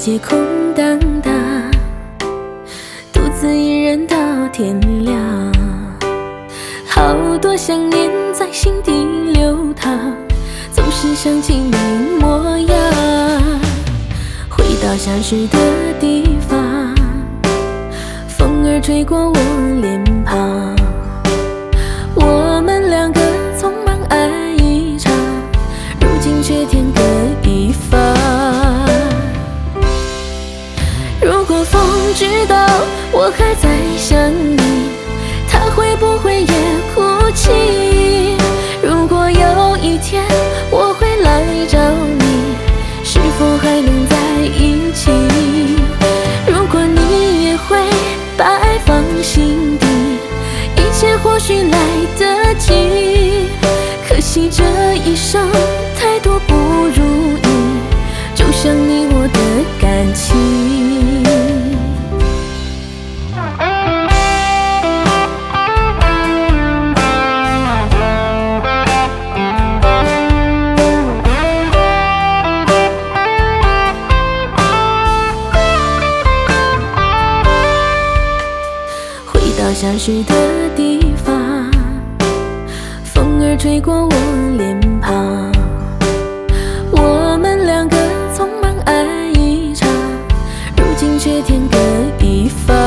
界空荡荡，独自一人到天亮。好多想念在心底流淌，总是想起你模样。回到相识的地方，风儿吹过我脸庞，我们两个匆忙爱一场，如今却天各一方。如果风知道我还在想你，他会不会也哭泣？如果有一天我会来找你，是否还能在一起？如果你也会把爱放心底，一切或许来得及。可惜这一生太多不如意，就像你我的感情。到相识的地方，风儿吹过我脸庞，我们两个匆忙爱一场，如今却天各一方。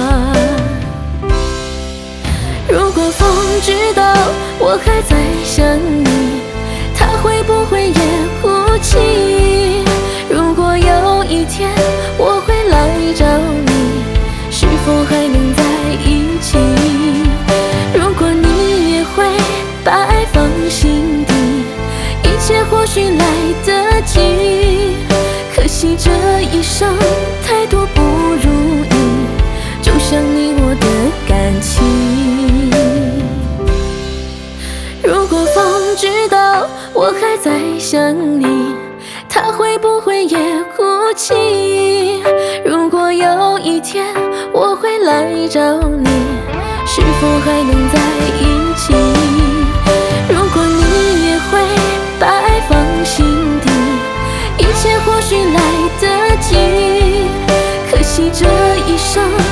如果风知道我还在想你，他会不会也哭泣？如果有一天我会来找你，是否还能在一起？如果你也会把爱放心底，一切或许来得及。可惜这一生太多不如意，就像你我的感情。如果风知道我还在想你，他会不会也哭泣？如果有一天我会来找你，是否还能在一起？如果你也会把爱放心底，一切或许来得及。可惜这一生